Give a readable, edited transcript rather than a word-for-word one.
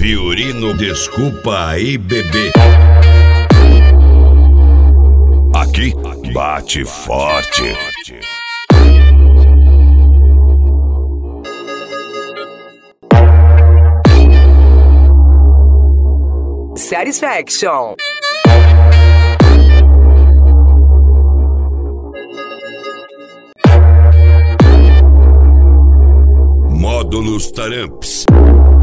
Fiorino, desculpa aí, bebê. Aqui bate forte. Satisfaction. Módulos Taramps.